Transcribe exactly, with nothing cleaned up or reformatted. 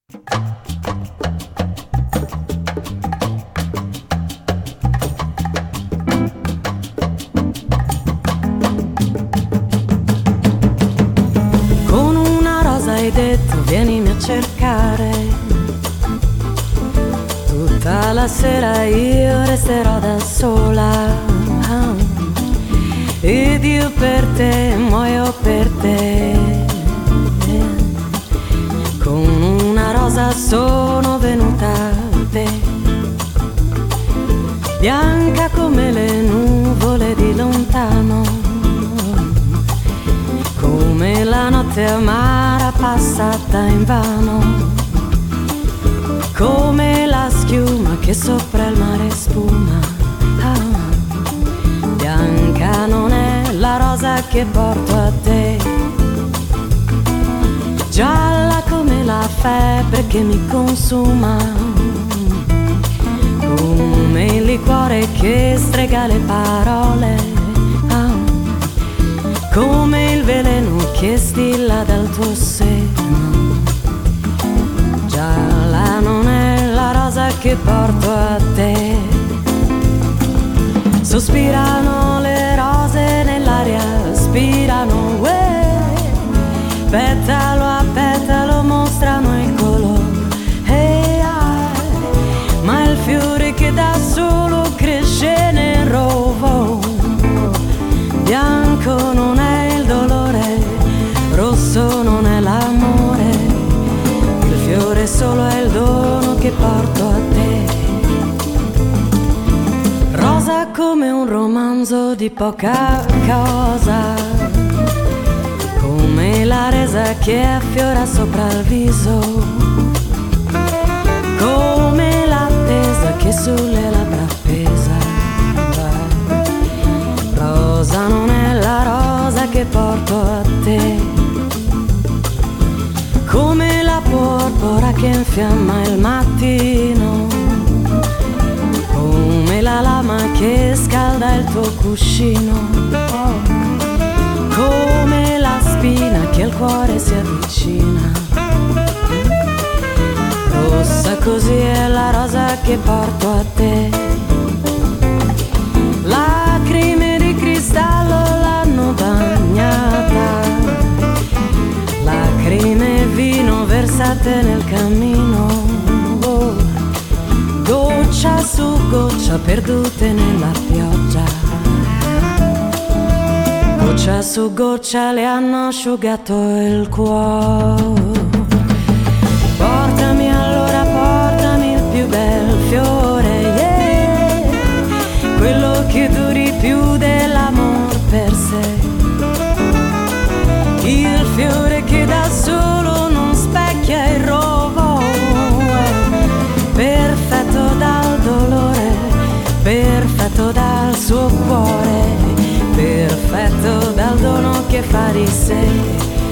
Con una rosa hai detto vienimi a cercare, tutta la sera io resterò da sola, ed io per te muoio per te. Con una rosa sono venuta a te, bianca come le nuvole di lontano, come la notte amara passata in vano, come la schiuma che sopra il mare spuma. Ah, bianca non è la rosa che porto a te, gialla come la febbre che mi consuma, come il liquore che strega le parole, ah, come il veleno che stilla dal tuo seno. Gialla non è la rosa che porto a te. Sospirano le rose nell'aria, spirano, uè, petalo a petalo mostrano il colore, hey, ah, ma il fiore che da solo cresce nel rovo. Bianco non è il dolore, rosso non è l'amore, il fiore solo è il dono che porto a te. Rosa come un romanzo di poca cosa, come la resa che affiora sopra il viso, come l'attesa che sulle labbra pesa. Rosa non è la rosa che porto a te, come la porpora che infiamma il mattino, come la lama che scalda il tuo cuscino, come la spina che al cuore si avvicina. Rossa così è la rosa che porto a te. Lacrime di cristallo l'hanno bagnata, lacrime e vino versate nel cammino, oh, goccia su goccia perdute nella pioggia, goccia su goccia le hanno asciugato il cuore. Portami allora, portami il più bel fiore, yeah, quello che duri più dell'amor per sé, il fiore che da solo non specchia il rovo, perfetto dal dolore, perfetto dal suo cuore, perfetto dal dono che fa di sé.